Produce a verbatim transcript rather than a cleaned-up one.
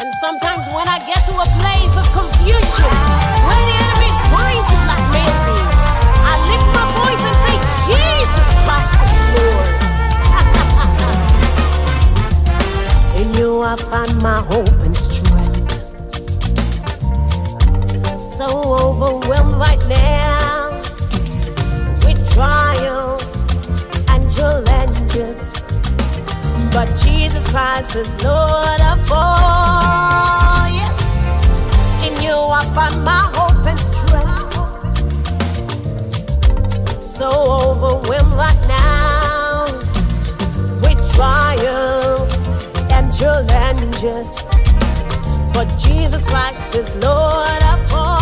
And sometimes when I get to a place of confusion, when the enemy's trying to blackmail me, I lift my voice and say, Jesus Christ is Lord. In you I find my hope and strength. So overwhelmed right now with trials and challenges, but Jesus Christ is Lord of all. Yes, in you I find my hope and strength. So overwhelmed right now with trials and challenges, but Jesus Christ is Lord of all.